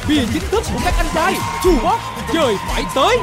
bia chính thức của các anh trai Chu Bóc chơi phải tới.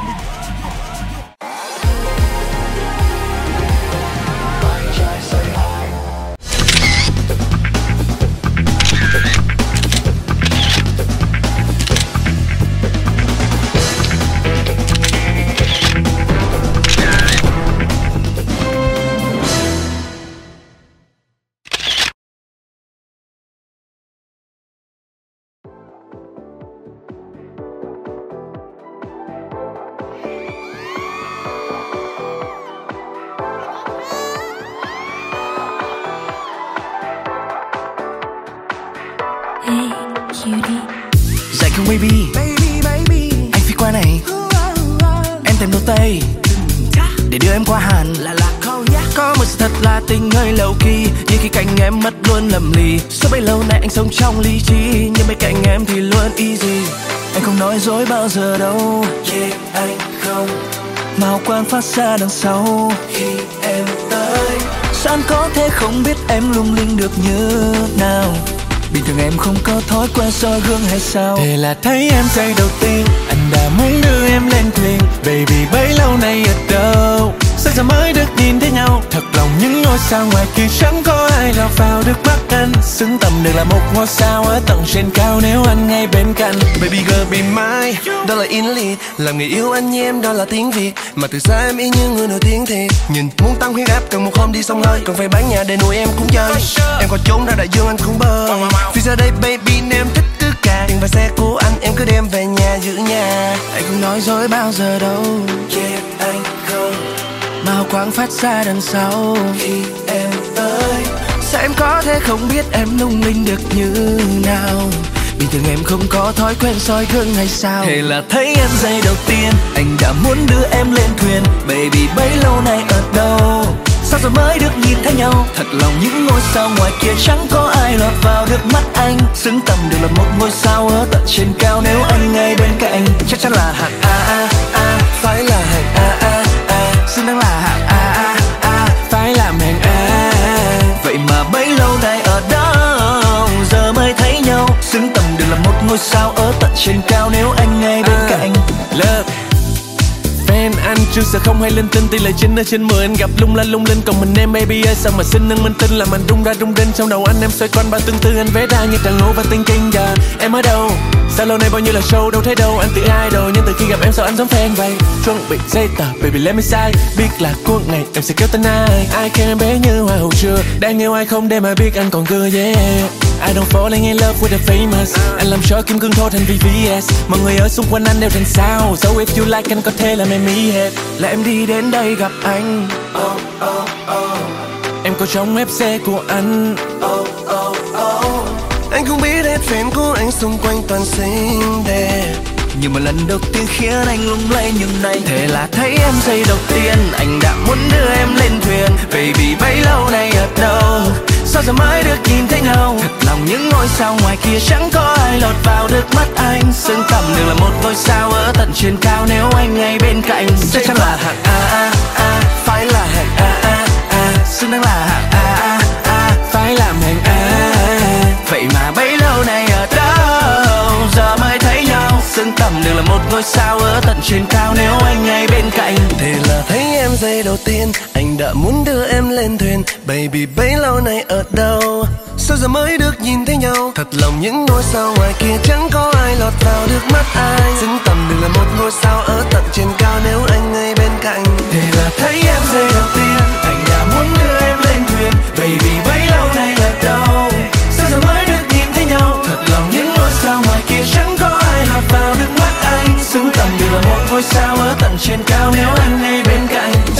Dạy không baby, anh phi qua này. Em tìm đồ Tây để đưa em qua Hàn. Có một sự thật là tình hơi low key, như khi cạnh em mất luôn lầm lì. Suốt bấy lâu nay anh sống trong lý trí, nhưng bên cạnh em thì luôn easy. Anh không nói dối bao giờ đâu, yeah anh không. Màu quang phát ra đằng sau khi em tới. Sao anh có thể không biết em lung linh được như nào? Bình thường em không có thói quen soi gương hay sao? Thế là thấy em giây đầu tiên, anh đã muốn đưa em lên thuyền. Baby bấy lâu nay ở đâu? Sao giờ mới được nhìn thấy nhau? Thật lòng những ngôi sao ngoài kia chẳng có ai lọt vào được mắt anh. Xứng tầm được là một ngôi sao ở tầng trên cao nếu anh ngay bên cạnh. Baby girl be mine, đó là English. Làm người yêu anh như em đó là tiếng Việt. Mà từ xa em y như người nổi tiếng thiệt. Nhìn muốn tăng huyết áp cần một hôm đi sông hơi. Cần phải bán nhà để nuôi em cũng chơi. Em còn trốn ra đại dương anh cũng bơi. Vì giờ đây baby nếu em thích cứ cà. Tiền và xe của anh em cứ đem về nhà giữ nhà. Anh không nói dối bao giờ đâu, Yeah anh không. màu quang phát ra đằng sau Khi em tới. sao em có thể không biết em lung linh được như nào? Bình thường em không có thói quen soi gương hay sao? Thế là thấy em giây đầu tiên, anh đã muốn đưa em lên thuyền. Baby bấy lâu nay ở đâu? Sao giờ mới được nhìn thấy nhau? Thật lòng những ngôi sao ngoài kia chẳng có ai lọt vào được mắt anh. Xứng tầm được là một ngôi sao ở tận trên cao nếu anh ngay bên cạnh. Chắc chắn là hạng A, phải là hạng A. xứng đáng là hạng A, phải làm hạng A. Vậy mà bấy lâu nay ở đâu? Giờ mới thấy nhau. Xứng tầm được là một ngôi sao ở tận trên cao nếu anh ngay bên cạnh. Love fan anh chưa sợ không hay linh tinh, tỷ lệ 9 ở trên 10 anh gặp lung linh. Còn mình em baby ơi sao mà xin nâng minh tinh, làm anh rung ra rung rinh. Trong đầu anh em xoay quanh bao tương tư, anh vẽ ra như tràn ngô và tinh kinh. Giờ em ở đâu? Sao lâu nay bao nhiêu là show đâu thấy đâu. Anh tự idol nhưng từ khi gặp em sao anh giống fan vậy. Chuẩn bị giấy tờ baby let me say. Biết là cuối ngày em sẽ kéo tên ai khen em bé như hoa hậu chưa. Đang yêu ai không để mà biết anh còn cười yeah. I don't falling in love with the famous. Anh làm show kim cương thô thành VVS. Mọi người ở xung quanh anh đều thành sao. So if you like anh có thể làm em ý hết. Là em đi đến đây gặp anh. Em có trong FC của anh. Anh không biết hết fan của anh xung quanh toàn xinh đẹp. Nhưng mà lần đầu tiên khiến anh lung lay như này. Thế là thấy em giây đầu tiên, anh đã muốn đưa em lên thuyền. Baby bấy lâu nay ở đâu? Sao giờ mới được nhìn thấy nhau? Thật lòng những ngôi sao ngoài kia chẳng có ai lọt vào được mắt anh. Xứng tầm được là một ngôi sao ở tận trên cao nếu anh ngay bên cạnh. Chắc chắn là hạng A, phải là hạng A. xứng đáng là hạng A, phải làm hạng A. Vậy mà bấy lâu nay ở đâu? Giờ mới thấy nhau. Xứng tầm được là một ngôi sao ở tận trên cao nếu anh ngay bên cạnh. Thế là thấy em giây đầu tiên, anh đã muốn đưa em lên thuyền. Baby bấy lâu nay ở đâu? Sao giờ mới được nhìn thấy nhau? Thật lòng những ngôi sao ngoài kia chẳng có ai lọt vào được mắt ai. Xứng tầm được là một ngôi sao ở tận trên cao nếu anh ngay bên cạnh. Thế là thấy em giây đầu tiên, anh đã muốn đưa em lên thuyền. Baby bấy lâu nay ở đâu? Sao giờ mới được nhìn thấy nhau? Thật lòng những ngôi sao ngoài kia chẳng có ai lọt vào được mắt anh. Xứng tầm được là một ngôi sao ở tận trên cao nếu anh ngay bên cạnh.